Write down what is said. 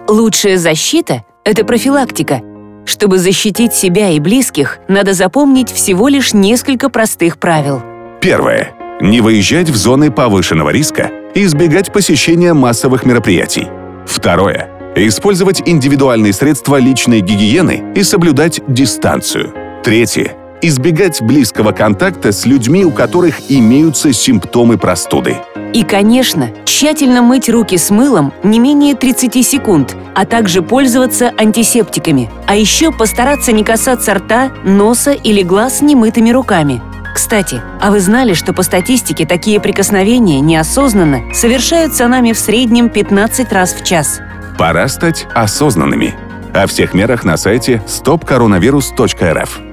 Лучшая защита – это профилактика. Чтобы защитить себя и близких, надо запомнить всего лишь несколько простых правил. Первое. Не выезжать в зоны повышенного риска и избегать посещения массовых мероприятий. Второе. Использовать индивидуальные средства личной гигиены и соблюдать дистанцию. Третье. Избегать близкого контакта с людьми, у которых имеются симптомы простуды. И, конечно, тщательно мыть руки с мылом не менее 30 секунд, а также пользоваться антисептиками. А еще постараться не касаться рта, носа или глаз немытыми руками. Кстати, а вы знали, что по статистике такие прикосновения неосознанно совершаются нами в среднем 15 раз в час? Пора стать осознанными. О всех мерах на сайте stopcoronavirus.rf.